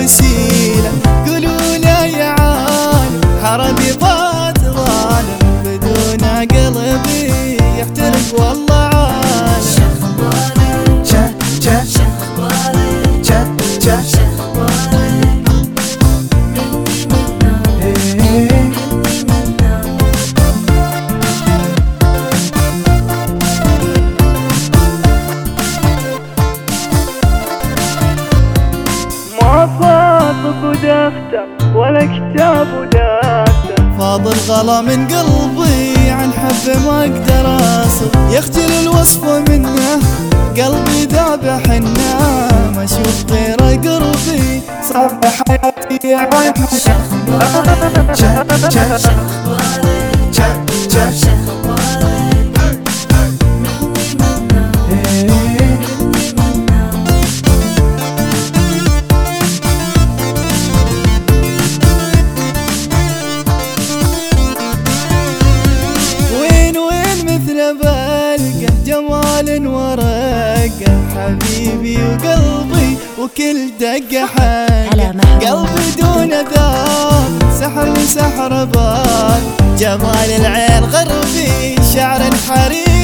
وسيلة. قولوا له يا عالم حرمي ضاد ظالم، بدون قلبي يحترق والله عالم. شخبارك شخبارك شخبارك ما فاضك ودفتر ولا كتاب ودفتر، فاض الغلا من قلبي عن حبه ما اقدر اصف. يخجل الوصف منه قلبي ذاب حنه، ما اشوف غيره قربي صعب حياتي عايشه. شخبارك شخبارك بلقى جمال ورقة حبيبي وقلبي وكل دقة حقه. قلبي دون ذاب سحر وسحر باب، جمال العين غربي شعر حرير.